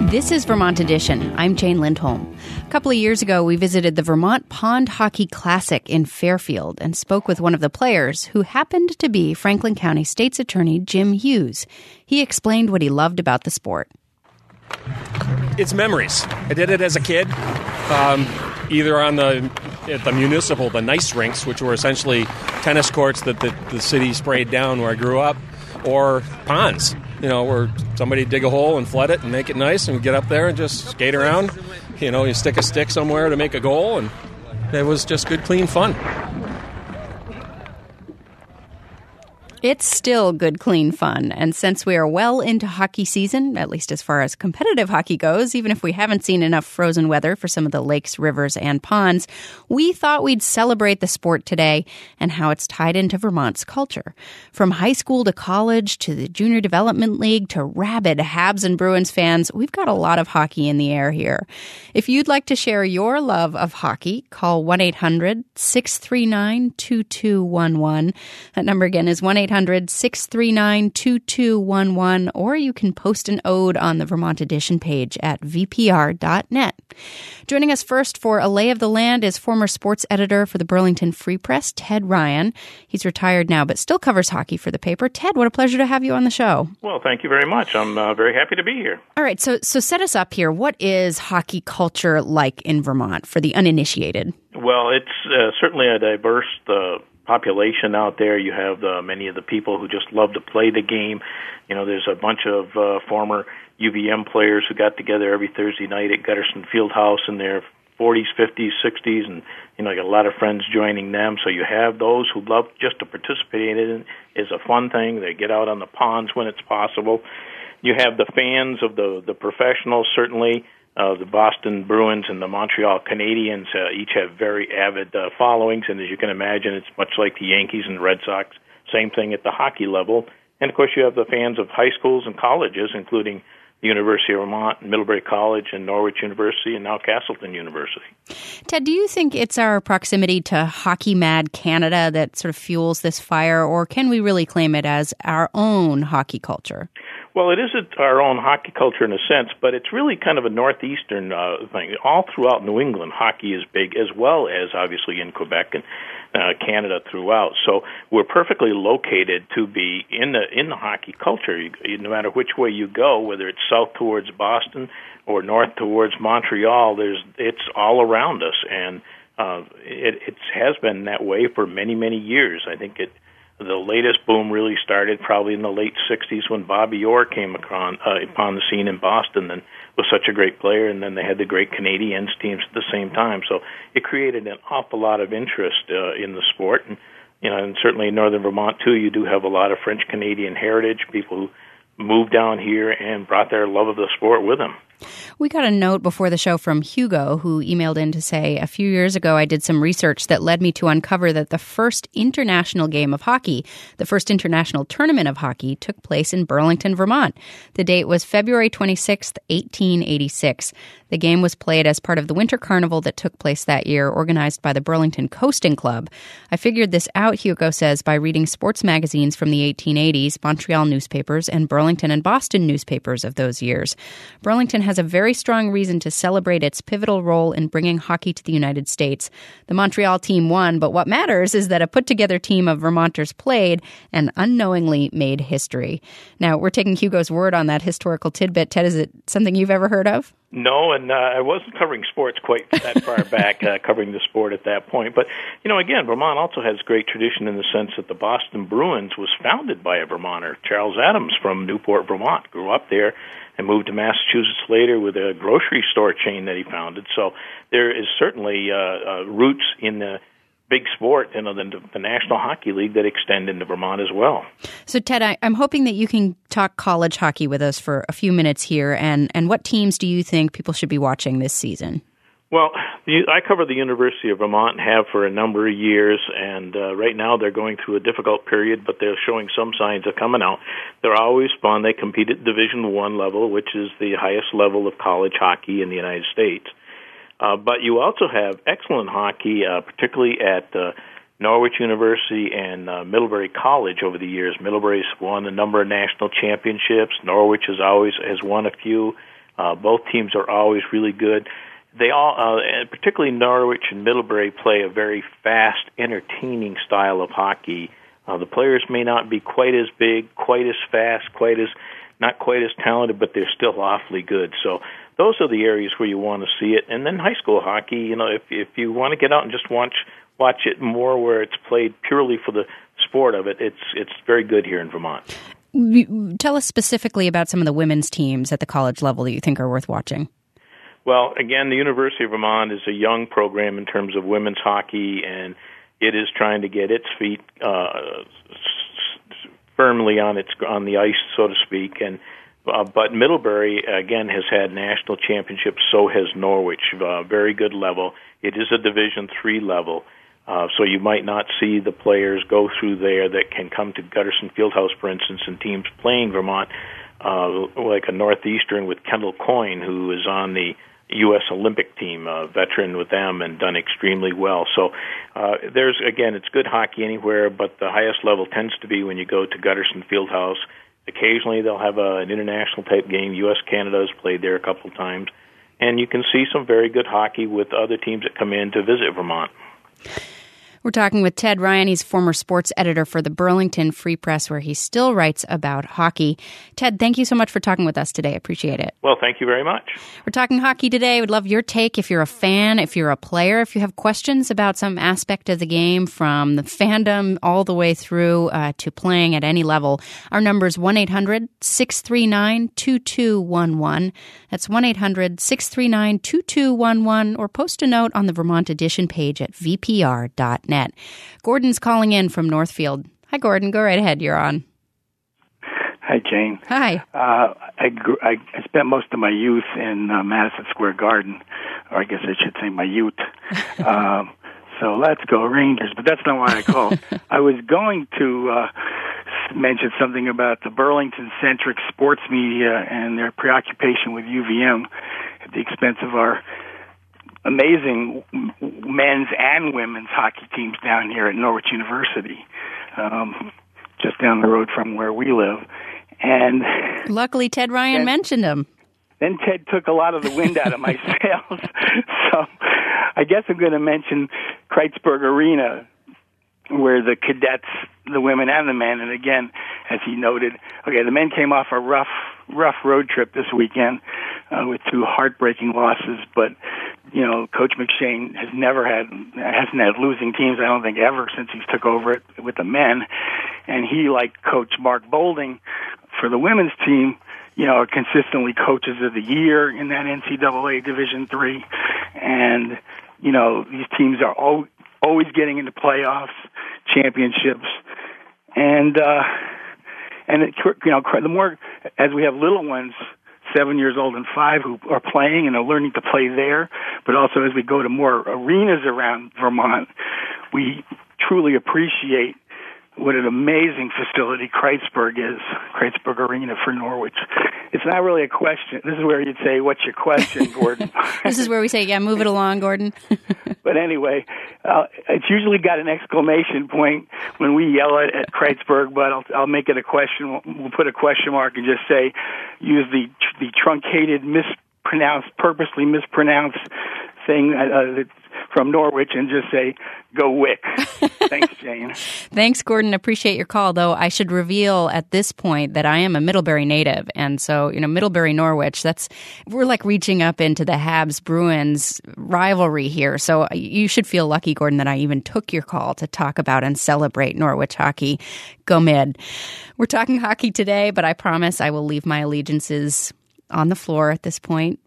This is Vermont Edition. I'm Jane Lindholm. A couple of years ago, we visited the Vermont Pond Hockey Classic in Fairfield and spoke with one of the players who happened to be Franklin County State's Attorney Jim Hughes. He explained what he loved about the sport. It's memories. I did it as a kid, either at the municipal, the nice rinks, which were essentially tennis courts that the city sprayed down where I grew up, or ponds, where somebody dig a hole and flood it and make it nice, and we get up there and just skate around. You stick a stick somewhere to make a goal, and it was just good, clean fun. It's still good, clean fun. And since we are well into hockey season, at least as far as competitive hockey goes, even if we haven't seen enough frozen weather for some of the lakes, rivers, and ponds, we thought we'd celebrate the sport today and how it's tied into Vermont's culture. From high school to college to the Junior Development League to rabid Habs and Bruins fans, we've got a lot of hockey in the air here. If you'd like to share your love of hockey, call 1-800-639-2211. That number again is 1-800-639-2211, or you can post an ode on the Vermont Edition page at vpr.net. Joining us first for a lay of the land is former sports editor for the Burlington Free Press, Ted Ryan. He's retired now, but still covers hockey for the paper. Ted, what a pleasure to have you on the show. Well, thank you very much. I'm very happy to be here. All right, so set us up here. What is hockey culture like in Vermont for the uninitiated? Well, it's certainly a diverse population out there. You have many of the people who just love to play the game. There's a bunch of former UVM players who got together every Thursday night at Gutterson Fieldhouse in their 40s, 50s, 60s, and I got a lot of friends joining them. So you have those who love just to participate in it. It's a fun thing. They get out on the ponds when it's possible. You have the fans of the professionals, certainly. The Boston Bruins and the Montreal Canadiens each have very avid followings, and as you can imagine, it's much like the Yankees and Red Sox, same thing at the hockey level. And, of course, you have the fans of high schools and colleges, including the University of Vermont, Middlebury College, and Norwich University, and now Castleton University. Ted, do you think it's our proximity to hockey-mad Canada that sort of fuels this fire, or can we really claim it as our own hockey culture? Well, it isn't our own hockey culture in a sense, but it's really kind of a northeastern thing. All throughout New England, hockey is big, as well as obviously in Quebec and Canada throughout. So we're perfectly located to be in the hockey culture. No matter which way you go, whether it's south towards Boston or north towards Montreal, it's all around us, and it has been that way for many, many years. I think the latest boom really started probably in the late 60s when Bobby Orr came upon the scene in Boston and was such a great player, and then they had the great Canadiens teams at the same time. So it created an awful lot of interest in the sport. And, and certainly in northern Vermont, too, you do have a lot of French-Canadian heritage, people who moved down here and brought their love of the sport with them. We got a note before the show from Hugo, who emailed in to say, a few years ago I did some research that led me to uncover that the first international game of hockey, the first international tournament of hockey, took place in Burlington, Vermont. The date was February 26th, 1886. The game was played as part of the Winter Carnival that took place that year, organized by the Burlington Coasting Club. I figured this out, Hugo says, by reading sports magazines from the 1880s, Montreal newspapers, and Burlington and Boston newspapers of those years. Burlington has a very strong reason to celebrate its pivotal role in bringing hockey to the United States. The Montreal team won, but what matters is that a put-together team of Vermonters played and unknowingly made history. Now, we're taking Hugo's word on that historical tidbit. Ted, is it something you've ever heard of? No, and I wasn't covering sports quite that far back, covering the sport at that point. But, again, Vermont also has great tradition in the sense that the Boston Bruins was founded by a Vermonter, Charles Adams from Newport, Vermont, grew up there and moved to Massachusetts later with a grocery store chain that he founded. So there is certainly roots in the big sport, the National Hockey League that extend into Vermont as well. So, Ted, I'm hoping that you can talk college hockey with us for a few minutes here. And what teams do you think people should be watching this season? Well, I cover the University of Vermont and have for a number of years, and right now they're going through a difficult period, but they're showing some signs of coming out. They're always fun. They compete at Division I level, which is the highest level of college hockey in the United States. But you also have excellent hockey, particularly at Norwich University and Middlebury College over the years. Middlebury's won a number of national championships. Norwich has won a few. Both teams are always really good. They all, particularly Norwich and Middlebury, play a very fast, entertaining style of hockey. The players may not be quite as big, quite as fast, not quite as talented, but they're still awfully good. So those are the areas where you want to see it. And then high school hockey, if you want to get out and just watch it more where it's played purely for the sport of it, it's very good here in Vermont. Tell us specifically about some of the women's teams at the college level that you think are worth watching. Well, again, the University of Vermont is a young program in terms of women's hockey, and it is trying to get its feet firmly on the ice, so to speak. And but Middlebury again has had national championships. So has Norwich. Very good level. It is a Division III level, so you might not see the players go through there that can come to Gutterson Fieldhouse, for instance, and teams playing Vermont, like a Northeastern with Kendall Coyne, who is on the U.S. Olympic team, a veteran with them, and done extremely well. So it's good hockey anywhere, but the highest level tends to be when you go to Gutterson Fieldhouse. Occasionally they'll have an international type game. U.S.-Canada has played there a couple of times. And you can see some very good hockey with other teams that come in to visit Vermont. We're talking with Ted Ryan. He's former sports editor for the Burlington Free Press, where he still writes about hockey. Ted, thank you so much for talking with us today. I appreciate it. Well, thank you very much. We're talking hockey today. We'd love your take if you're a fan, if you're a player, if you have questions about some aspect of the game from the fandom all the way through to playing at any level. Our number is 1-800-639-2211. That's 1-800-639-2211, or post a note on the Vermont Edition page at vpr.net. Gordon's calling in from Northfield. Hi, Gordon. Go right ahead. You're on. Hi, Jane. Hi. I spent most of my youth in Madison Square Garden, or I guess I should say my youth. So let's go Rangers, but that's not why I called. I was going to mention something about the Burlington-centric sports media and their preoccupation with UVM at the expense of our amazing men's and women's hockey teams down here at Norwich University, just down the road from where we live. And luckily, Ted Ryan mentioned him. Then Ted took a lot of the wind out of my sails. So I guess I'm going to mention Kreitzberg Arena, where the cadets, the women and the men, and again, as he noted, the men came off a rough road trip this weekend with two heartbreaking losses, but Coach McShane hasn't had losing teams, I don't think, ever since he's took over it with the men. And he, like Coach Mark Bolding for the women's team, are consistently coaches of the year in that NCAA Division III. And, these teams are always getting into playoffs, championships. And the more, as we have little ones, 7 years old and 5, who are playing and are learning to play there, but also as we go to more arenas around Vermont, we truly appreciate what an amazing facility Kreitzberg Arena for Norwich. It's not really a question. This is where you'd say, what's your question, Gordon? This is where we say, move it along, Gordon. But anyway, it's usually got an exclamation point when we yell at Kreitzberg, but I'll make it a question. We'll put a question mark and just say, use the truncated, purposely mispronounced thing from Norwich and just say, go Wick. Thanks, Jane. Thanks, Gordon. Appreciate your call, though I should reveal at this point that I am a Middlebury native. And so, Middlebury, Norwich, we're like reaching up into the Habs-Bruins rivalry here. So you should feel lucky, Gordon, that I even took your call to talk about and celebrate Norwich hockey. Go Mid. We're talking hockey today, but I promise I will leave my allegiances on the floor at this point.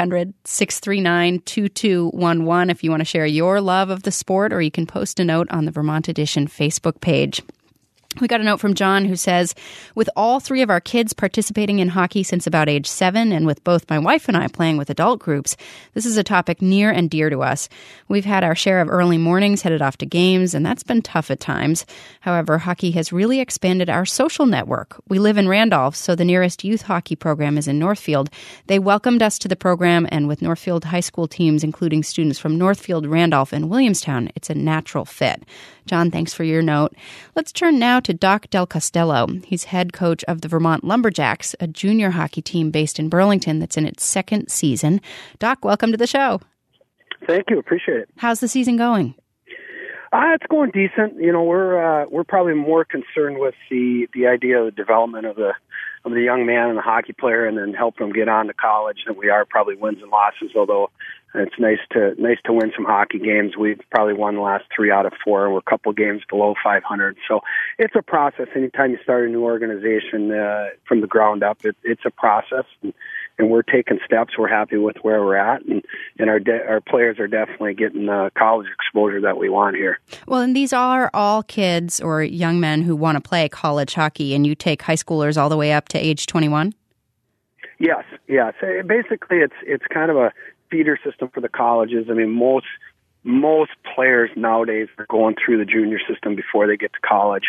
1-800-639-2211 if you want to share your love of the sport, or you can post a note on the Vermont Edition Facebook page. We got a note from John who says, with all 3 of our kids participating in hockey since about age 7, and with both my wife and I playing with adult groups, this is a topic near and dear to us. We've had our share of early mornings headed off to games, and that's been tough at times. However, hockey has really expanded our social network. We live in Randolph, so the nearest youth hockey program is in Northfield. They welcomed us to the program, and with Northfield high school teams, including students from Northfield, Randolph, and Williamstown, it's a natural fit. John, thanks for your note. Let's turn now now to Doc Del Castello. He's head coach of the Vermont Lumberjacks, a junior hockey team based in Burlington that's in its second season. Doc, welcome to the show. Thank you. Appreciate it. How's the season going? It's going decent. We're probably more concerned with the idea of the development of the young man and the hockey player, and then helping them get on to college than we are probably wins and losses. Although it's nice to win some hockey games. We've probably won the last 3 out of 4. We're a couple games below 500. So it's a process. Anytime you start a new organization from the ground up, it's a process. And we're taking steps. We're happy with where we're at, and our players are definitely getting the college exposure that we want here. Well, and these are all kids or young men who want to play college hockey, and you take high schoolers all the way up to age 21? Yes. Basically, it's kind of a feeder system for the colleges. I mean, most players nowadays are going through the junior system before they get to college.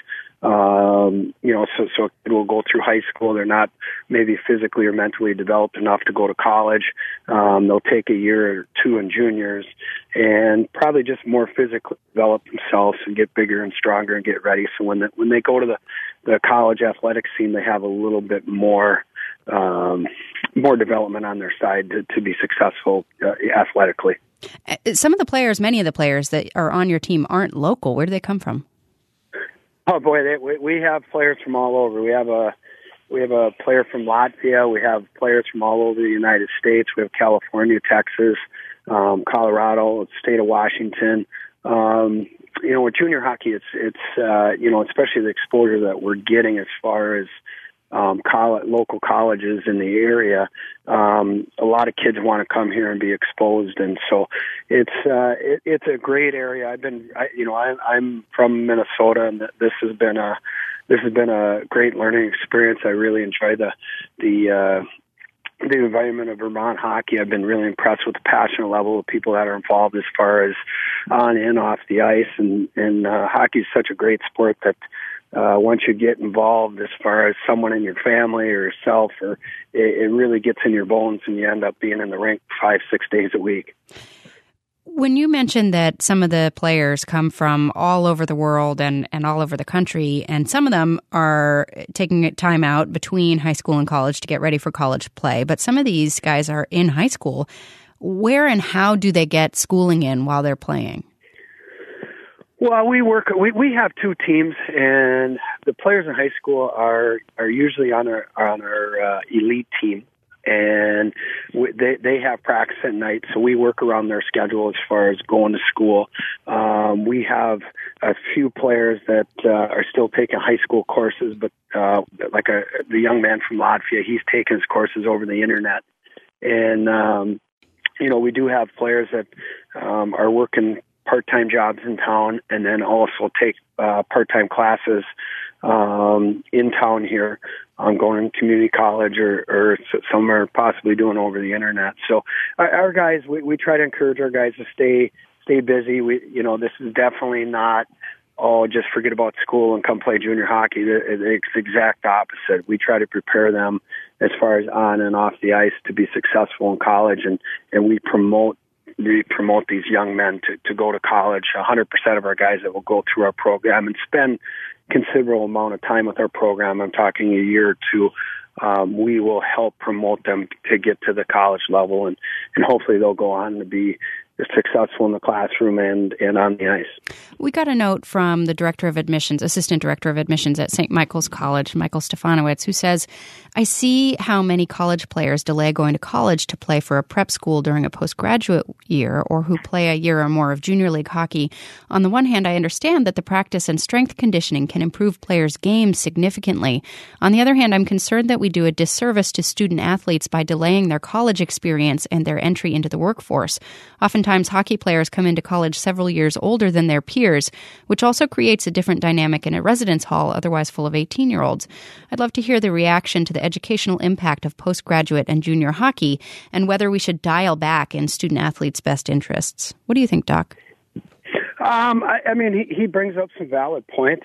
So it will go through high school. They're not maybe physically or mentally developed enough to go to college. They'll take a year or two in juniors and probably just more physically develop themselves and get bigger and stronger and get ready. So when they go to the college athletics scene, they have a little bit more development on their side to be successful athletically. Many of the players that are on your team aren't local. Where do they come from? Oh boy, we have players from all over. We have a player from Latvia. We have players from all over the United States. We have California, Texas, Colorado, state of Washington. With junior hockey, it's especially the exposure that we're getting as far as local colleges in the area. A lot of kids want to come here and be exposed, and so it's a great area. I'm from Minnesota, and this has been a great learning experience. I really enjoy the environment of Vermont hockey. I've been really impressed with the passionate level of people that are involved as far as on and off the ice, and hockey is such a great sport that once you get involved as far as someone in your family or yourself, it really gets in your bones, and you end up being in the rink 5-6 days a week. When you mentioned that some of the players come from all over the world and all over the country, and some of them are taking time out between high school and college to get ready for college play, but some of these guys are in high school, where and how do they get schooling in while they're playing? Well, we have 2 teams, and the players in high school are usually on our elite team, and they have practice at night, so we work around their schedule as far as going to school. We have a few players that are still taking high school courses, but the young man from Latvia, he's taking his courses over the internet, and we do have players that are working part-time jobs in town, and then also take part-time classes in town here. I'm going to community college, or some are possibly doing over the internet. So our guys, we try to encourage our guys to stay busy. This is definitely not, just forget about school and come play junior hockey. It's the exact opposite. We try to prepare them as far as on and off the ice to be successful in college, and we promote these young men to go to college. 100% of our guys that will go through our program and spend considerable amount of time with our program, I'm talking a year or 2, we will help promote them to get to the college level, and hopefully they'll go on to be successful in the classroom and on the ice. We got a note from the assistant director of admissions at St. Michael's College, Michael Stefanowitz, who says, I see how many college players delay going to college to play for a prep school during a postgraduate year, or who play a year or more of junior league hockey. On the one hand, I understand that the practice and strength conditioning can improve players' games significantly. On the other hand, I'm concerned that we do a disservice to student athletes by delaying their college experience and their entry into the workforce. Oftentimes, hockey players come into college several years older than their peers, which also creates a different dynamic in a residence hall otherwise full of 18-year-olds. I'd love to hear the reaction to the educational impact of postgraduate and junior hockey, and whether we should dial back in student athletes' best interests. What do you think, Doc? He brings up some valid points.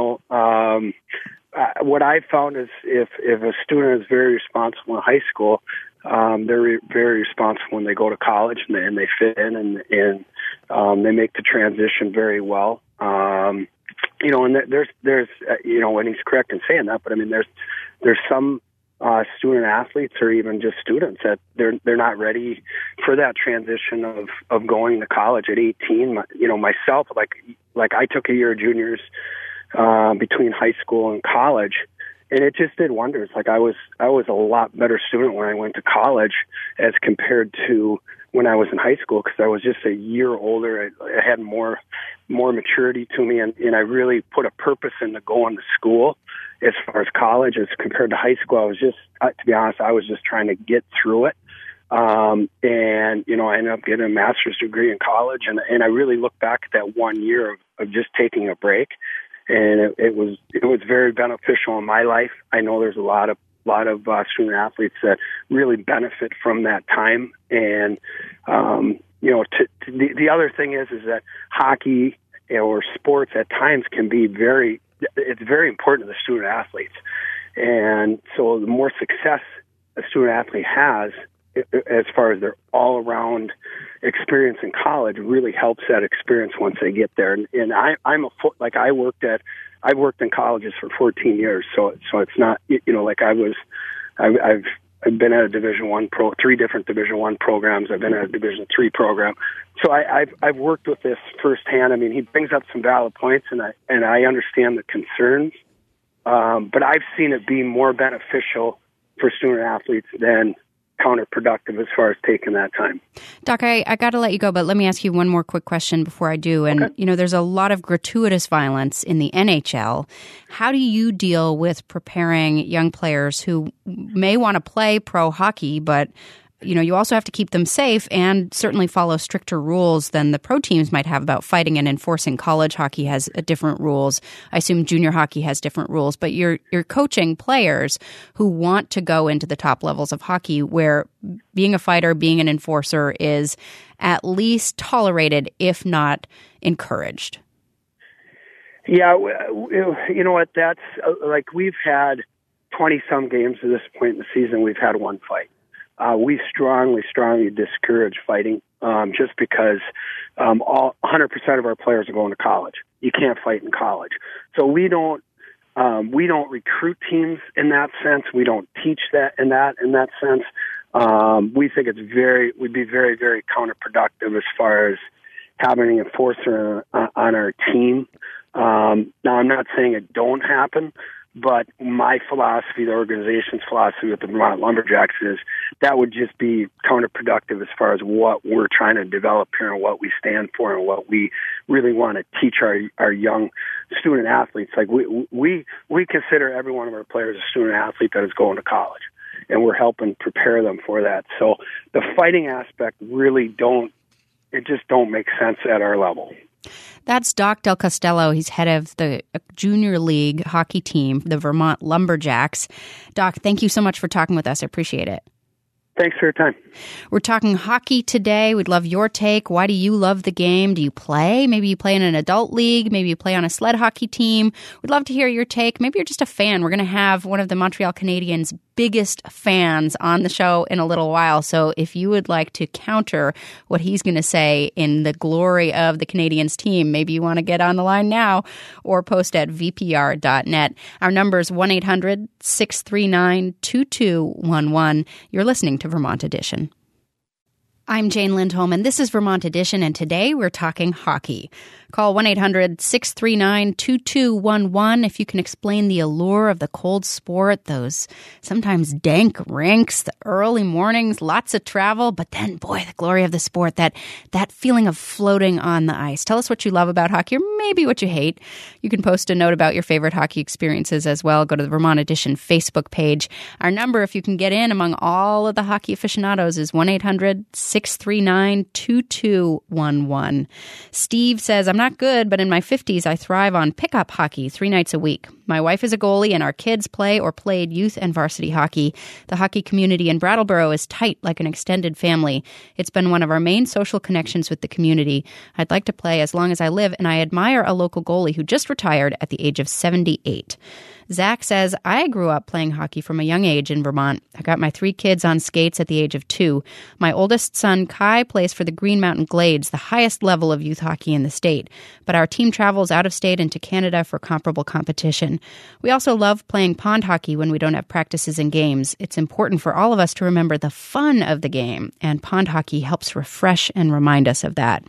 What I've found is if a student is very responsible in high school, they're very responsible when they go to college, and they fit in, and they make the transition very well. and there's and he's correct in saying that, but I mean, there's some student athletes or even just students that they're not ready for that transition of going to college at 18. Myself, like I took a year of juniors between high school and college, and it just did wonders. Like I was a lot better student when I went to college as compared to when I was in high school, because I was just a year older. I had more maturity to me, and I really put a purpose into going to school. As far as college, as compared to high school, I was just, to be honest, I was just trying to get through it. And I ended up getting a master's degree in college, and I really look back at that 1 year of just taking a break, and it was very beneficial in my life. I know there's a lot of student athletes that really benefit from that time. And the other thing is that hockey or sports at times can be it's very important to the student athletes. And so the more success a student athlete has, as far as their all-around experience in college, really helps that experience once they get there. And I've worked in colleges for 14 years, so it's not, I've been at a Division I three different Division I programs. I've been at a Division III program. So I've worked with this firsthand. I mean, he brings up some valid points, and I understand the concerns. But I've seen it be more beneficial for student athletes than counterproductive as far as taking that time. Doc, I got to let you go, but let me ask you one more quick question before I do. And, okay. There's a lot of gratuitous violence in the NHL. How do you deal with preparing young players who may want to play pro hockey, but you also have to keep them safe and certainly follow stricter rules than the pro teams might have about fighting and enforcing. College hockey has different rules. I assume junior hockey has different rules. But you're coaching players who want to go into the top levels of hockey where being a fighter, being an enforcer is at least tolerated, if not encouraged. Yeah, you know what? That's like we've had 20-some games at this point in the season. We've had one fight. We strongly discourage fighting just because 100% of our players are going to college. You can't fight in college. So we don't recruit teams in that sense. We don't teach that in that sense. We think would be very, very counterproductive as far as having an enforcer on our team. Now, I'm not saying it don't happen, but my philosophy, the organization's philosophy with the Vermont Lumberjacks is that would just be counterproductive as far as what we're trying to develop here and what we stand for and what we really want to teach our young student athletes. Like we consider every one of our players a student athlete that is going to college, and we're helping prepare them for that. So the fighting aspect really just don't make sense at our level. That's Doc Del Castello. He's head of the junior league hockey team, the Vermont Lumberjacks. Doc, thank you so much for talking with us. I appreciate it. Thanks for your time. We're talking hockey today. We'd love your take. Why do you love the game? Do you play? Maybe you play in an adult league. Maybe you play on a sled hockey team. We'd love to hear your take. Maybe you're just a fan. We're going to have one of the Montreal Canadiens' biggest fans on the show in a little while. So if you would like to counter what he's going to say in the glory of the Canadiens team, maybe you want to get on the line now or post at vpr.net. Our number is 1-800-639-2211. You're listening to Vermont Edition. I'm Jane Lindholm, and this is Vermont Edition, and today we're talking hockey. Call 1-800-639-2211 if you can explain the allure of the cold sport, those sometimes dank rinks, the early mornings, lots of travel, but then, boy, the glory of the sport, that feeling of floating on the ice. Tell us what you love about hockey or maybe what you hate. You can post a note about your favorite hockey experiences as well. Go to the Vermont Edition Facebook page. Our number, if you can get in among all of the hockey aficionados, is 1-800-639-2211. Steve says, I'm not good, but in my 50s, I thrive on pickup hockey 3 nights a week. My wife is a goalie, and our kids play or played youth and varsity hockey. The hockey community in Brattleboro is tight like an extended family. It's been one of our main social connections with the community. I'd like to play as long as I live, and I admire a local goalie who just retired at the age of 78. Zach says, I grew up playing hockey from a young age in Vermont. I got my 3 kids on skates at the age of 2. My oldest son, Kai, plays for the Green Mountain Glades, the highest level of youth hockey in the state. But our team travels out of state into Canada for comparable competition. We also love playing pond hockey when we don't have practices and games. It's important for all of us to remember the fun of the game, and pond hockey helps refresh and remind us of that.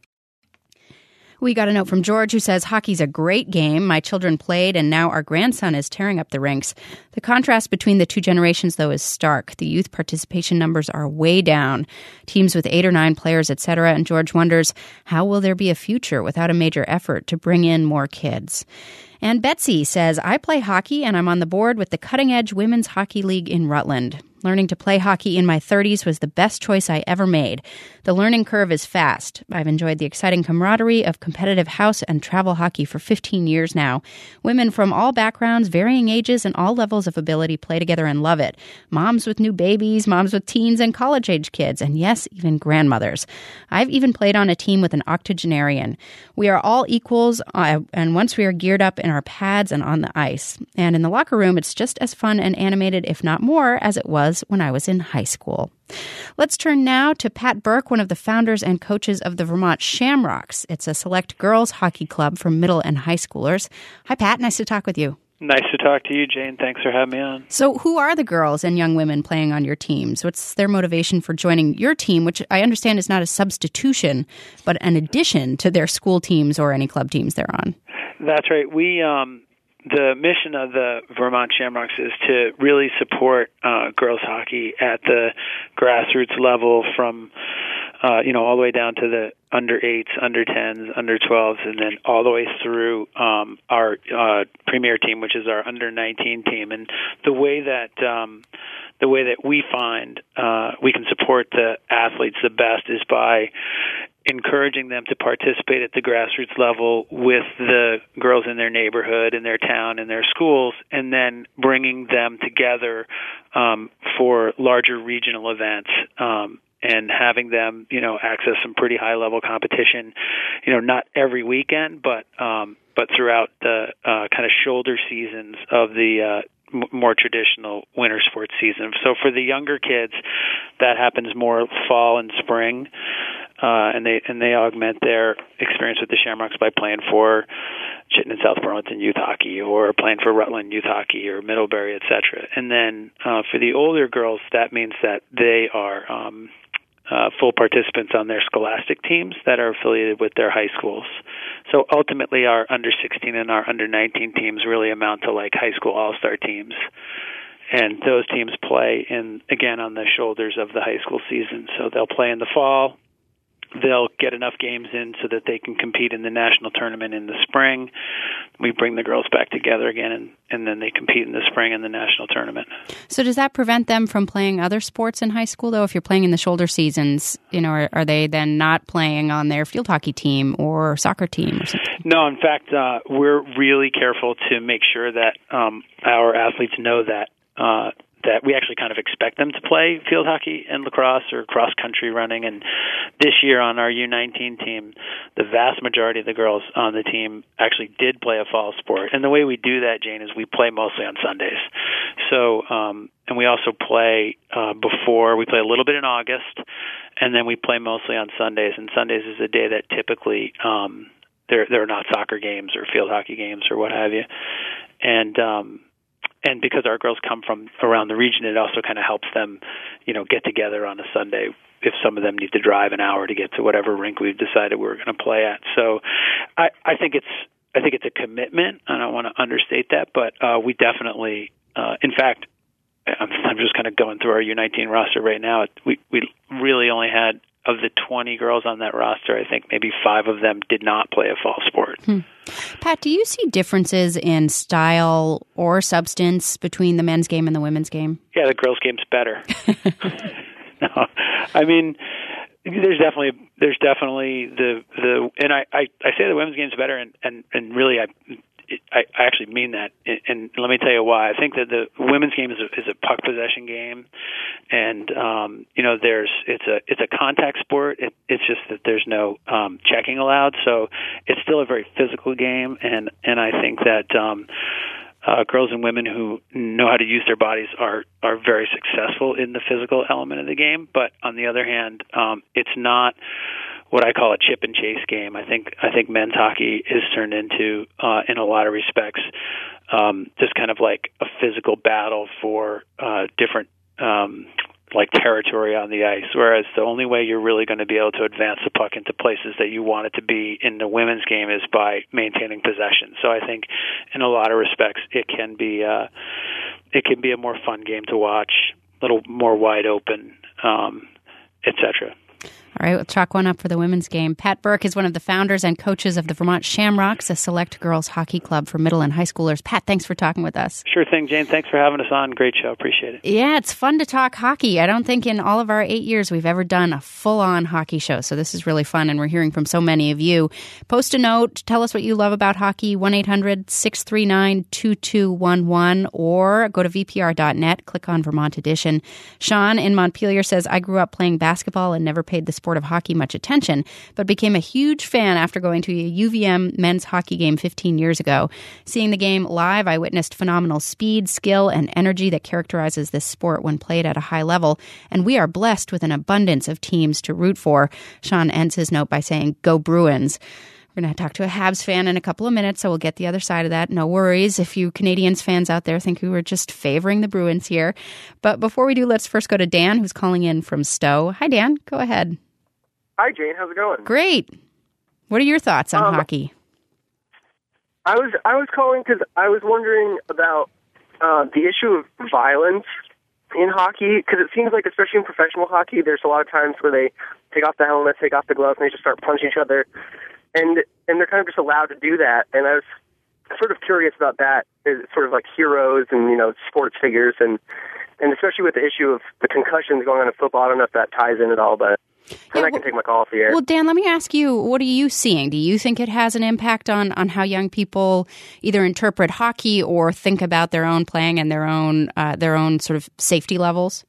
We got a note from George who says, hockey's a great game. My children played, and now our grandson is tearing up the rinks. The contrast between the 2 generations, though, is stark. The youth participation numbers are way down. Teams with 8 or 9 players, etc. And George wonders, how will there be a future without a major effort to bring in more kids? And Betsy says, I play hockey, and I'm on the board with the Cutting Edge Women's Hockey League in Rutland. Learning to play hockey in my 30s was the best choice I ever made. The learning curve is fast. I've enjoyed the exciting camaraderie of competitive house and travel hockey for 15 years now. Women from all backgrounds, varying ages, and all levels of ability play together and love it. Moms with new babies, moms with teens and college-age kids, and yes, even grandmothers. I've even played on a team with an octogenarian. We are all equals, and once we are geared up in our pads and on the ice. And in the locker room, it's just as fun and animated, if not more, as it was when I was in high school. Let's turn now to Pat Burke, one of the founders and coaches of the Vermont Shamrocks. It's a select girls hockey club for middle and high schoolers. Hi, Pat. Nice to talk with you. Nice to talk to you, Jane. Thanks for having me on. So who are the girls and young women playing on your teams? What's their motivation for joining your team, which I understand is not a substitution, but an addition to their school teams or any club teams they're on? That's right. The mission of the Vermont Shamrocks is to really support girls hockey at the grassroots level from, all the way down to the under 8s, under 10s, under 12s, and then all the way through our premier team, which is our under 19 team. And the way that we find we can support the athletes the best is by encouraging them to participate at the grassroots level with the girls in their neighborhood, in their town, in their schools, and then bringing them together for larger regional events and having them, access some pretty high-level competition, not every weekend, but throughout the kind of shoulder seasons of the more traditional winter sports season. So for the younger kids, that happens more fall and spring. And they augment their experience with the Shamrocks by playing for Chittenden South Burlington Youth Hockey or playing for Rutland Youth Hockey or Middlebury, etc. And then for the older girls, that means that they are full participants on their scholastic teams that are affiliated with their high schools. So ultimately, our under 16 and our under 19 teams really amount to like high school all-star teams. And those teams play again on the shoulders of the high school season. So they'll play in the fall. They'll get enough games in so that they can compete in the national tournament in the spring. We bring the girls back together again, and then they compete in the spring in the national tournament. So does that prevent them from playing other sports in high school, though? If you're playing in the shoulder seasons, are they then not playing on their field hockey team or soccer team or something? No, in fact, we're really careful to make sure that our athletes know that we actually kind of expect them to play field hockey and lacrosse or cross-country running. And this year on our U19 team, the vast majority of the girls on the team actually did play a fall sport. And the way we do that, Jane, is we play mostly on Sundays. So, and we also play before. We play a little bit in August, and then we play mostly on Sundays. And Sundays is a day that typically there are not soccer games or field hockey games or what have you. And because our girls come from around the region, it also kind of helps them, get together on a Sunday if some of them need to drive an hour to get to whatever rink we've decided we're going to play at. So I think it's a commitment. I don't want to understate that, but we definitely, in fact, I'm just kind of going through our U19 roster right now. We really only had, of the 20 girls on that roster, I think maybe 5 of them did not play a fall sport. Pat, do you see differences in style or substance between the men's game and the women's game? Yeah, the girls' game's better. No, I mean, there's definitely the and I say the women's game's better, and really I actually mean that, and let me tell you why. I think that the women's game is a puck possession game, and it's a contact sport. It's just that there's no checking allowed, so it's still a very physical game, and I think that girls and women who know how to use their bodies are very successful in the physical element of the game. But on the other hand, it's not what I call a chip and chase game. I think men's hockey is turned into, in a lot of respects, just kind of like a physical battle for different like territory on the ice, whereas the only way you're really going to be able to advance the puck into places that you want it to be in the women's game is by maintaining possession. So I think in a lot of respects it can be a more fun game to watch, a little more wide open, etc. All right, we'll chalk one up for the women's game. Pat Burke is one of the founders and coaches of the Vermont Shamrocks, a select girls hockey club for middle and high schoolers. Pat, thanks for talking with us. Sure thing, Jane. Thanks for having us on. Great show. Appreciate it. Yeah, it's fun to talk hockey. I don't think in all of our 8 years we've ever done a full-on hockey show, so this is really fun, and we're hearing from so many of you. Post a note. Tell us what you love about hockey, 1-800-639-2211, or go to vpr.net, click on Vermont Edition. Sean in Montpelier says, I grew up playing basketball and never paid the sport of hockey much attention, but became a huge fan after going to a UVM men's hockey game 15 years ago. Seeing the game live, I witnessed phenomenal speed, skill, and energy that characterizes this sport when played at a high level, and we are blessed with an abundance of teams to root for. Sean ends his note by saying, Go Bruins. We're going to talk to a Habs fan in a couple of minutes, so we'll get the other side of that. No worries if you Canadiens fans out there think we were just favoring the Bruins here. But before we do, let's first go to Dan, who's calling in from Stowe. Hi, Dan. Go ahead. Hi, Jane. How's it going? Great. What are your thoughts on hockey? I was calling because I was wondering about the issue of violence in hockey, because it seems like, especially in professional hockey, there's a lot of times where they take off the helmet, take off the gloves, and they just start punching each other, and they're kind of just allowed to do that. And I was sort of curious about that, sort of like heroes and, sports figures, and especially with the issue of the concussions going on in football. I don't know if that ties in at all, but then I can take my call off the air. Well, Dan, let me ask you, what are you seeing? Do you think it has an impact on how young people either interpret hockey or think about their own playing and their own sort of safety levels?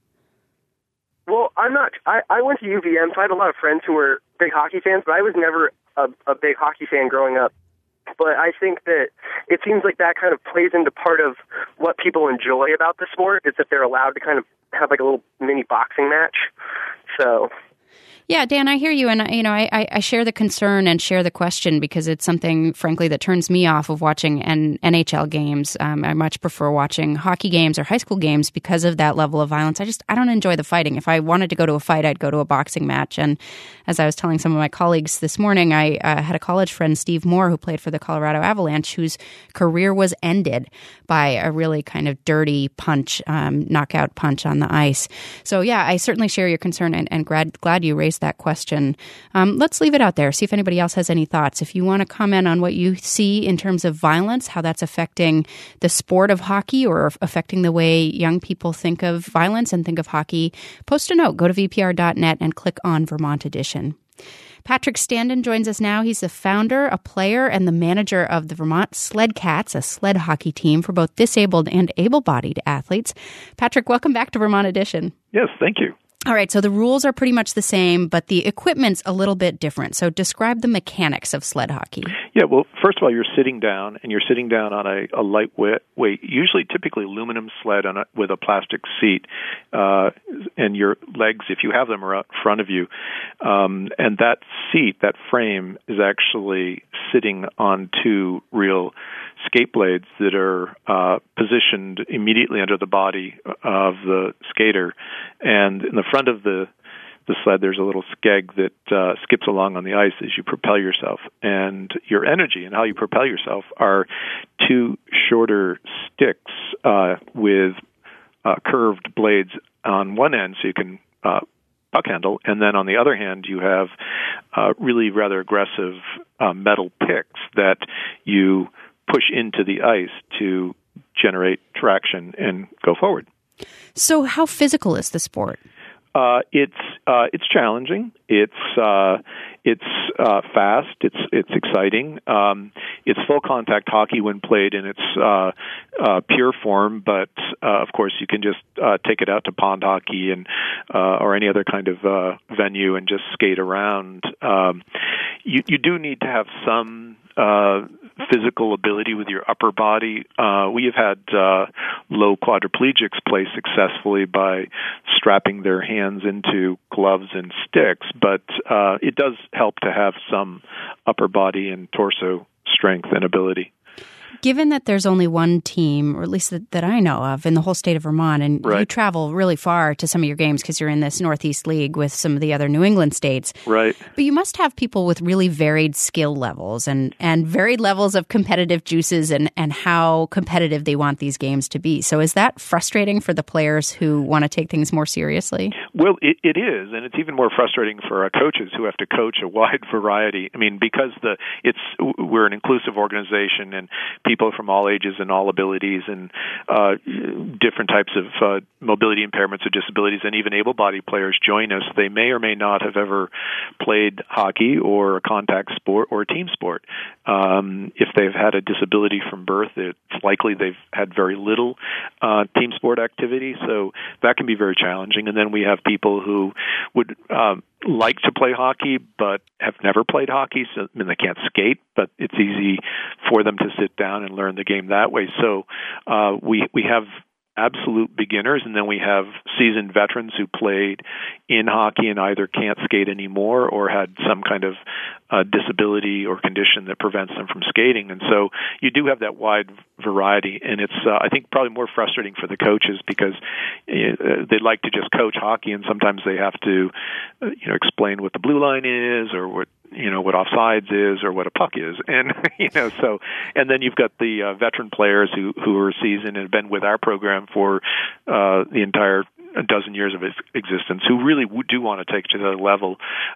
Well, I'm not. I went to UVM, so I had a lot of friends who were big hockey fans, but I was never a big hockey fan growing up. But I think that it seems like that kind of plays into part of what people enjoy about the sport, is that they're allowed to kind of have like a little mini boxing match. So... Yeah, Dan, I hear you, and I share the concern and share the question, because it's something, frankly, that turns me off of watching NHL games. I much prefer watching hockey games or high school games because of that level of violence. I don't enjoy the fighting. If I wanted to go to a fight, I'd go to a boxing match. And as I was telling some of my colleagues this morning, I had a college friend, Steve Moore, who played for the Colorado Avalanche, whose career was ended by a really kind of dirty punch, knockout punch on the ice. So yeah, I certainly share your concern, and glad you raised that question. Let's leave it out there. See if anybody else has any thoughts. If you want to comment on what you see in terms of violence, how that's affecting the sport of hockey or affecting the way young people think of violence and think of hockey, post a note. Go to vpr.net and click on Vermont Edition. Patrick Standen joins us now. He's the founder, a player, and the manager of the Vermont Sled Cats, a sled hockey team for both disabled and able-bodied athletes. Patrick, welcome back to Vermont Edition. Yes, thank you. All right, so the rules are pretty much the same, but the equipment's a little bit different. So describe the mechanics of sled hockey. Yeah, well, first of all, you're sitting down on a lightweight, usually typically aluminum sled with a plastic seat, and your legs, if you have them, are out in front of you. And that seat, that frame, is actually sitting on two real skate blades that are positioned immediately under the body of the skater. And in the front of the sled, there's a little skeg that skips along on the ice as you propel yourself. And your energy and how you propel yourself are two shorter sticks with curved blades on one end, so you can puck handle, and then on the other hand, you have really rather aggressive metal picks that you push into the ice to generate traction and go forward. So how physical is the sport? It's challenging. It's fast. It's exciting. It's full contact hockey when played in its pure form, but of course you can just take it out to pond hockey and or any other kind of venue and just skate around. You do need to have some physical ability with your upper body. We have had low quadriplegics play successfully by strapping their hands into gloves and sticks, but it does help to have some upper body and torso strength and ability. Given that there's only one team, or at least that I know of, in the whole state of Vermont, and you travel really far to some of your games because you're in this Northeast League with some of the other New England states. Right. But you must have people with really varied skill levels and varied levels of competitive juices and how competitive they want these games to be. So is that frustrating for the players who want to take things more seriously? Well, it is, and it's even more frustrating for our coaches who have to coach a wide variety. I mean, because we're an inclusive organization and people from all ages and all abilities and different types of mobility impairments or disabilities, and even able-bodied players join us. They may or may not have ever played hockey or a contact sport or a team sport. If they've had a disability from birth, it's likely they've had very little team sport activity, so that can be very challenging. And then we have people who would like to play hockey but have never played hockey, so I mean, they can't skate, but it's easy for them to sit down and learn the game that way. So we have absolute beginners, and then we have seasoned veterans who played in hockey and either can't skate anymore or had some kind of disability or condition that prevents them from skating. And so you do have that wide variety, and it's I think probably more frustrating for the coaches because they'd like to just coach hockey, and sometimes they have to explain what the blue line is or what offsides is or what a puck is, and so and then you've got the veteran players who are seasoned and have been with our program for the entire dozen years of its existence, who really do want to take to the level.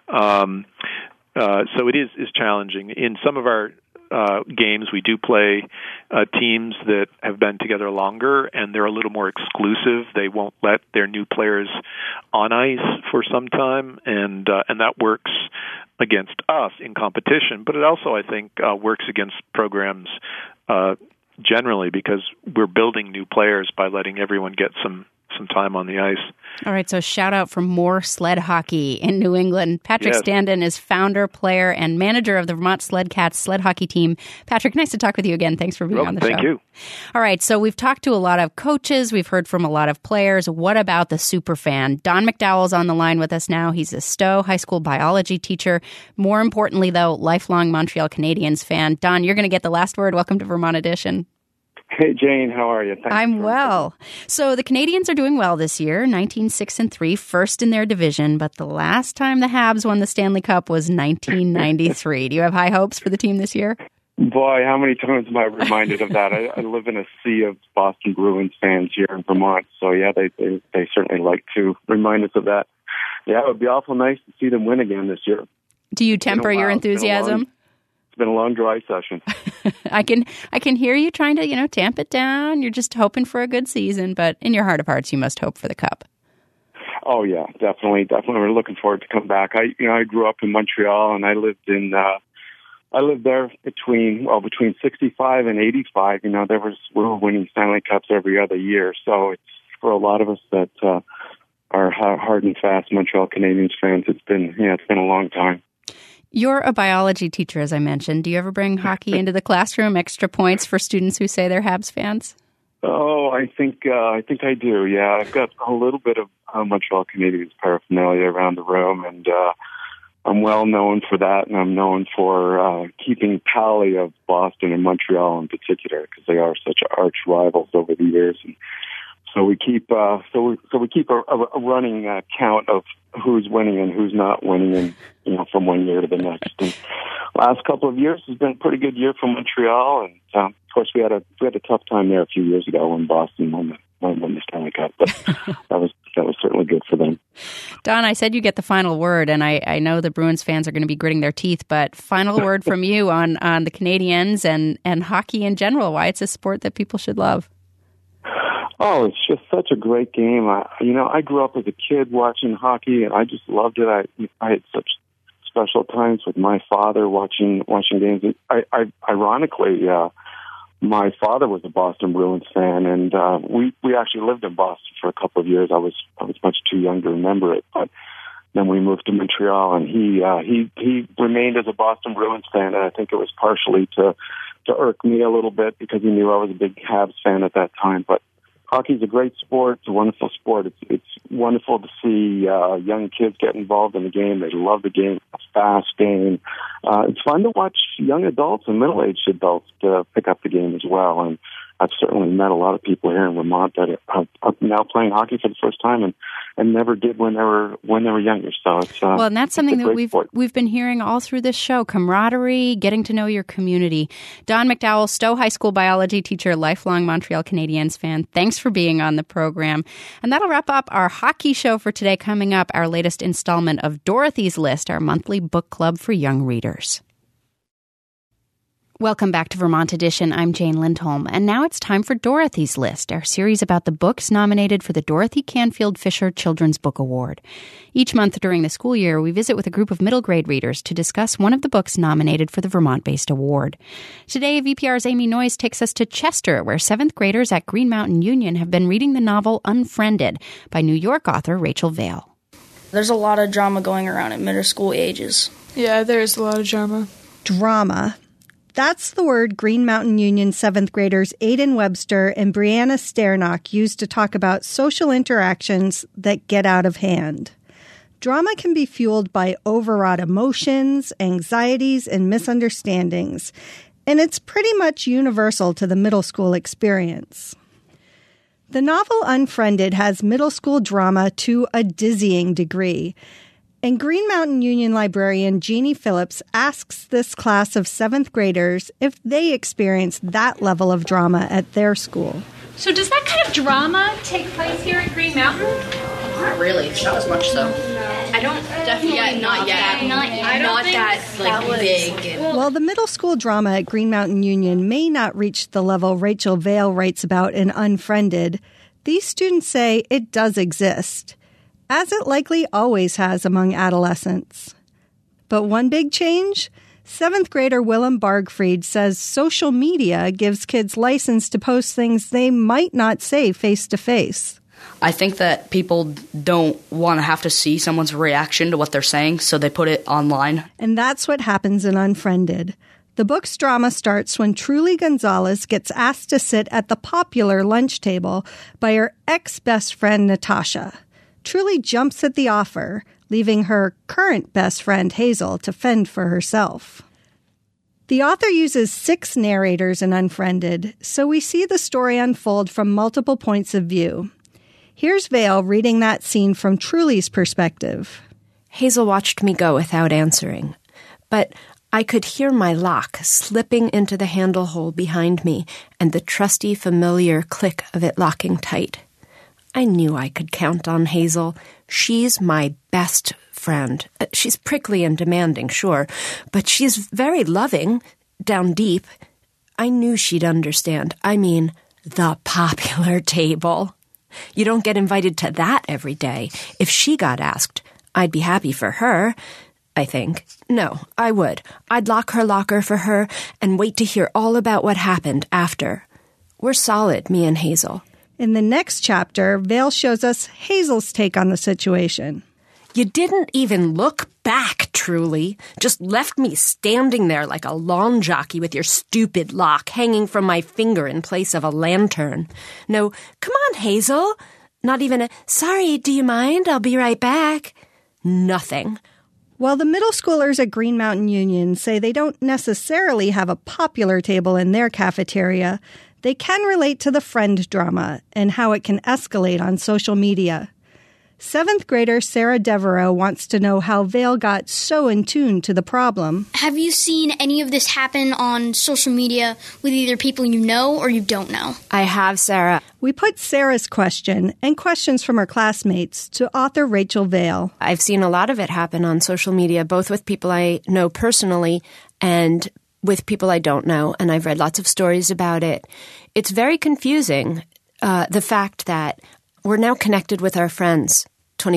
So it is challenging. In some of our games, we do play teams that have been together longer, and they're a little more exclusive. They won't let their new players on ice for some time, and that works against us in competition. But it also, I think, works against programs generally because we're building new players by letting everyone get some time on the ice. All right, so shout out for more sled hockey in New England. Patrick Standen is founder, player, and manager of the Vermont Sled Cats sled hockey team. Patrick, nice to talk with you again. Thanks for being on the show. Thank you. All right, so we've talked to a lot of coaches. We've heard from a lot of players. What about the superfan? Don McDowell's on the line with us now. He's a Stowe High School biology teacher. More importantly, though, lifelong Montreal Canadiens fan. Don, you're going to get the last word. Welcome to Vermont Edition. Hey, Jane, how are you? I'm well. So the Canadiens are doing well this year, 19-6-3, first in their division. But the last time the Habs won the Stanley Cup was 1993. Do you have high hopes for the team this year? Boy, how many times am I reminded of that? I live in a sea of Boston Bruins fans here in Vermont. So, yeah, they certainly like to remind us of that. Yeah, it would be awful nice to see them win again this year. Do you temper your enthusiasm? It's been a long dry session. I can hear you trying to, tamp it down. You're just hoping for a good season, but in your heart of hearts, you must hope for the Cup. Oh yeah, definitely. We're looking forward to come back. I grew up in Montreal, and I lived there between 65 and 85. We were winning Stanley Cups every other year. So it's for a lot of us that are hard and fast Montreal Canadiens fans. It's been a long time. You're a biology teacher, as I mentioned. Do you ever bring hockey into the classroom, extra points for students who say they're Habs fans? Oh, I think I do, yeah. I've got a little bit of Montreal Canadiens paraphernalia around the room, and I'm well known for that, and I'm known for keeping tally of Boston and Montreal in particular, because they are such arch rivals over the years. And so we keep a running count of who's winning and who's not winning, and from one year to the next. And last couple of years has been a pretty good year for Montreal, and of course we had a tough time there a few years ago when Boston won the Stanley Cup, but that was certainly good for them. Don, I said you get the final word, and I know the Bruins fans are going to be gritting their teeth, but final word from you on the Canadiens and hockey in general, why it's a sport that people should love. Oh, it's just such a great game. I grew up as a kid watching hockey, and I just loved it. I had such special times with my father watching games. Ironically, my father was a Boston Bruins fan, and we actually lived in Boston for a couple of years. I was much too young to remember it, but then we moved to Montreal, and he remained as a Boston Bruins fan, and I think it was partially to irk me a little bit because he knew I was a big Habs fan at that time. But hockey's a great sport. It's a wonderful sport. It's wonderful to see young kids get involved in the game. They love the game. It's a fast game. It's fun to watch young adults and middle-aged adults pick up the game as well. And I've certainly met a lot of people here in Vermont that are now playing hockey for the first time and never did when they were younger. So it's well, and that's something that we've been hearing all through this show: camaraderie, getting to know your community. Don McDowell, Stowe High School biology teacher, lifelong Montreal Canadiens fan. Thanks for being on the program. And that'll wrap up our hockey show for today. Coming up, our latest installment of Dorothy's List, our monthly book club for young readers. Welcome back to Vermont Edition. I'm Jane Lindholm, and now it's time for Dorothy's List, our series about the books nominated for the Dorothy Canfield Fisher Children's Book Award. Each month during the school year, we visit with a group of middle grade readers to discuss one of the books nominated for the Vermont-based award. Today, VPR's Amy Noyes takes us to Chester, where 7th graders at Green Mountain Union have been reading the novel Unfriended by New York author Rachel Vale. There's a lot of drama going around at middle school ages. Yeah, there's a lot of drama. Drama. That's the word Green Mountain Union 7th graders Aiden Webster and Brianna Sternock used to talk about social interactions that get out of hand. Drama can be fueled by overwrought emotions, anxieties, and misunderstandings, and it's pretty much universal to the middle school experience. The novel Unfriended has middle school drama to a dizzying degree, and Green Mountain Union librarian Jeannie Phillips asks this class of 7th graders if they experience that level of drama at their school. So does that kind of drama take place here at Green Mountain? Not really, not as much so. I don't, definitely not yet. Not that big. While the middle school drama at Green Mountain Union may not reach the level Rachel Vale writes about in Unfriended, these students say it does exist, as it likely always has among adolescents. But one big change? 7th grader Willem Bargfried says social media gives kids license to post things they might not say face-to-face. I think that people don't want to have to see someone's reaction to what they're saying, so they put it online. And that's what happens in Unfriended. The book's drama starts when Truly Gonzalez gets asked to sit at the popular lunch table by her ex-best friend Natasha. Truly jumps at the offer, leaving her current best friend Hazel to fend for herself. The author uses 6 narrators in Unfriended, so we see the story unfold from multiple points of view. Here's Vale reading that scene from Truly's perspective. Hazel watched me go without answering, but I could hear my lock slipping into the handle hole behind me and the trusty familiar click of it locking tight. I knew I could count on Hazel. She's my best friend. She's prickly and demanding, sure, but she's very loving, down deep. I knew she'd understand. I mean, the popular table. You don't get invited to that every day. If she got asked, I'd be happy for her, I think. No, I would. I'd lock her locker for her and wait to hear all about what happened after. We're solid, me and Hazel. In the next chapter, Vale shows us Hazel's take on the situation. You didn't even look back, Truly. Just left me standing there like a lawn jockey with your stupid lock hanging from my finger in place of a lantern. No, come on, Hazel. Not even a, sorry, do you mind? I'll be right back. Nothing. While the middle schoolers at Green Mountain Union say they don't necessarily have a popular table in their cafeteria, they can relate to the friend drama and how it can escalate on social media. 7th grader Sarah Devereaux wants to know how Vale got so in tune to the problem. Have you seen any of this happen on social media with either people you know or you don't know? I have, Sarah. We put Sarah's question and questions from her classmates to author Rachel Vale. I've seen a lot of it happen on social media, both with people I know personally and with people I don't know, and I've read lots of stories about it. It's very confusing, the fact that we're now connected with our friends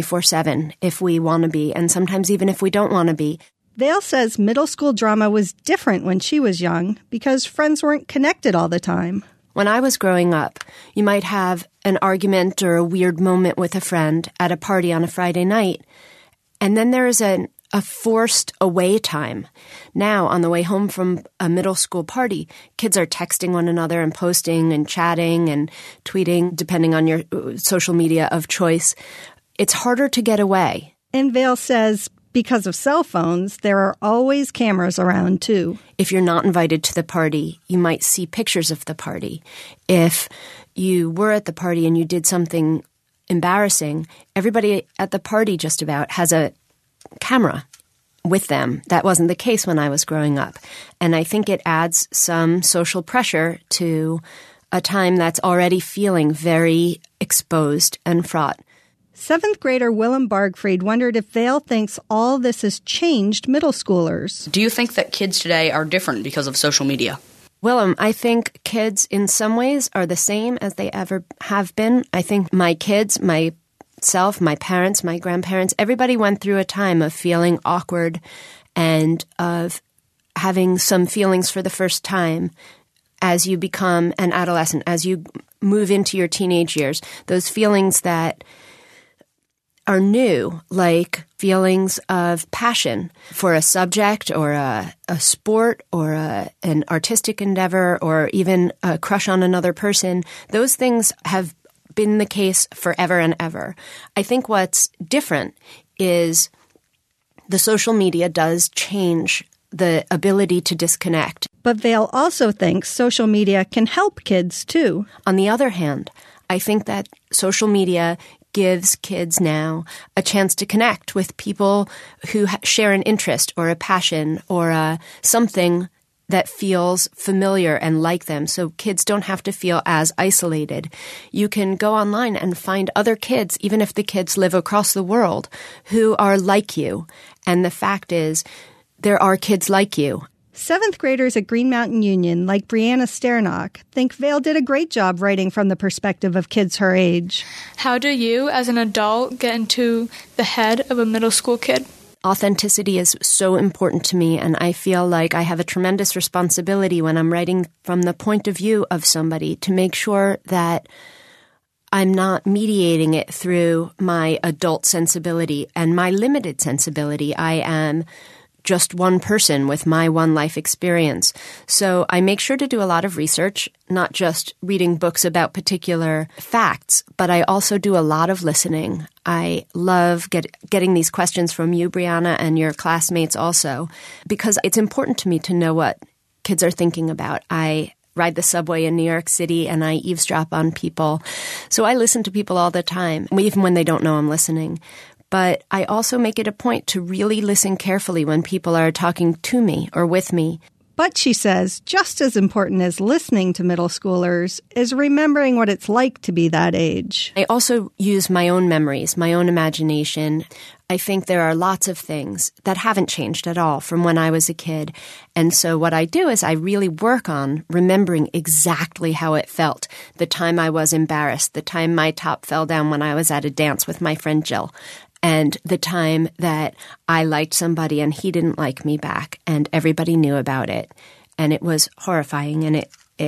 24/7 if we want to be, and sometimes even if we don't want to be. Vale says middle school drama was different when she was young because friends weren't connected all the time. When I was growing up, you might have an argument or a weird moment with a friend at a party on a Friday night, And then there is a forced away time. Now, on the way home from a middle school party, kids are texting one another and posting and chatting and tweeting, depending on your social media of choice. It's harder to get away. And Vail says because of cell phones, there are always cameras around, too. If you're not invited to the party, you might see pictures of the party. If you were at the party and you did something embarrassing, everybody at the party just about has a camera with them. That wasn't the case when I was growing up. And I think it adds some social pressure to a time that's already feeling very exposed and fraught. 7th grader Willem Bargfried wondered if Vail thinks all this has changed middle schoolers. Do you think that kids today are different because of social media? Willem, I think kids in some ways are the same as they ever have been. I think my kids, myself, my parents, my grandparents, everybody went through a time of feeling awkward and of having some feelings for the first time as you become an adolescent, as you move into your teenage years. Those feelings that are new, like feelings of passion for a subject or a sport or an artistic endeavor or even a crush on another person. Those things have been the case forever and ever. I think what's different is the social media does change the ability to disconnect. But Vail also thinks social media can help kids, too. On the other hand, I think that social media gives kids now a chance to connect with people who share an interest or a passion or something that feels familiar and like them, so kids don't have to feel as isolated. You can go online and find other kids, even if the kids live across the world, who are like you. And the fact is, there are kids like you. 7th graders at Green Mountain Union, like Brianna Sternock, think Vail did a great job writing from the perspective of kids her age. How do you, as an adult, get into the head of a middle school kid? Authenticity is so important to me, and I feel like I have a tremendous responsibility when I'm writing from the point of view of somebody to make sure that I'm not mediating it through my adult sensibility and my limited sensibility. I am just one person with my one life experience. So I make sure to do a lot of research, not just reading books about particular facts, but I also do a lot of listening. I love getting these questions from you, Brianna, and your classmates also, because it's important to me to know what kids are thinking about. I ride the subway in New York City and I eavesdrop on people. So I listen to people all the time, even when they don't know I'm listening. But I also make it a point to really listen carefully when people are talking to me or with me. But she says just as important as listening to middle schoolers is remembering what it's like to be that age. I also use my own memories, my own imagination. I think there are lots of things that haven't changed at all from when I was a kid. And so what I do is I really work on remembering exactly how it felt. The time I was embarrassed, the time my top fell down when I was at a dance with my friend Jill. And the time that I liked somebody and he didn't like me back and everybody knew about it. And it was horrifying and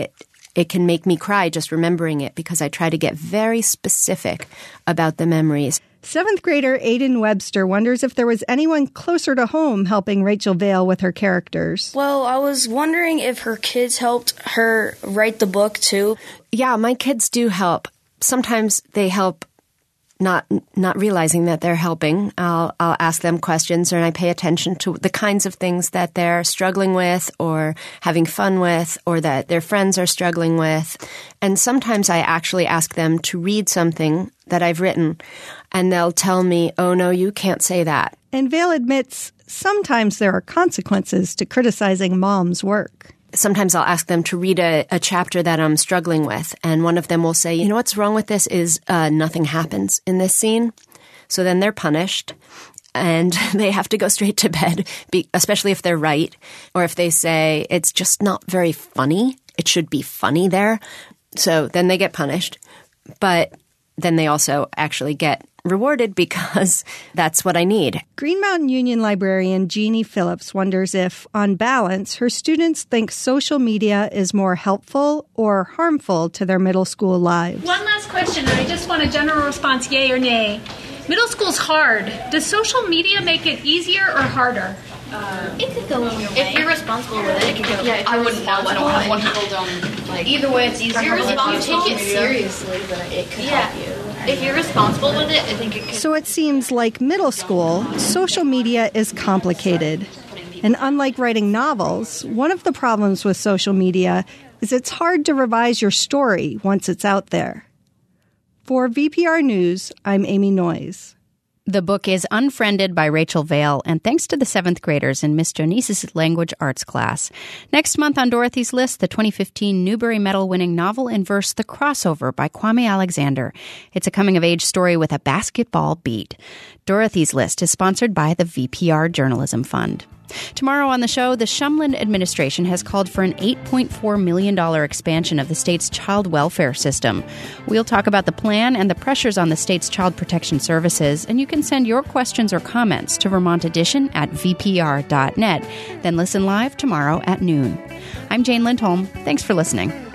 it can make me cry just remembering it because I try to get very specific about the memories. 7th grader Aiden Webster wonders if there was anyone closer to home helping Rachel Vail with her characters. Well, I was wondering if her kids helped her write the book too. Yeah, my kids do help. Sometimes they help not realizing that they're helping. I'll ask them questions and I pay attention to the kinds of things that they're struggling with or having fun with or that their friends are struggling with. And sometimes I actually ask them to read something that I've written and they'll tell me, oh no, you can't say that. And Vail admits sometimes there are consequences to criticizing mom's work. Sometimes I'll ask them to read a chapter that I'm struggling with, and one of them will say, you know what's wrong with this is nothing happens in this scene. So then they're punished, and they have to go straight to bed, especially if they're right, or if they say it's just not very funny. It should be funny there. So then they get punished, but then they also actually get rewarded because that's what I need. Green Mountain Union librarian Jeannie Phillips wonders if, on balance, her students think social media is more helpful or harmful to their middle school lives. One last question, and I just want a general response, yay or nay. Middle school's hard. Does social media make it easier or harder? It could go if you're responsible with it. It could go. Yeah, I wouldn't know. I don't have one. People don't like. Either way, it's easier. If you're responsible, take it seriously, but it could help you. If you're responsible with it, I think it could. So it seems like middle school, social media is complicated. And unlike writing novels, one of the problems with social media is it's hard to revise your story once it's out there. For VPR News, I'm Amy Noyes. The book is Unfriended by Rachel Vale, and thanks to the 7th graders in Miss Jonice's language arts class. Next month on Dorothy's List, the 2015 Newbery Medal-winning novel in verse The Crossover by Kwame Alexander. It's a coming-of-age story with a basketball beat. Dorothy's List is sponsored by the VPR Journalism Fund. Tomorrow on the show, the Shumlin administration has called for an $8.4 million expansion of the state's child welfare system. We'll talk about the plan and the pressures on the state's child protection services, and you can send your questions or comments to Vermont Edition at vpr.net. Then listen live tomorrow at noon. I'm Jane Lindholm. Thanks for listening.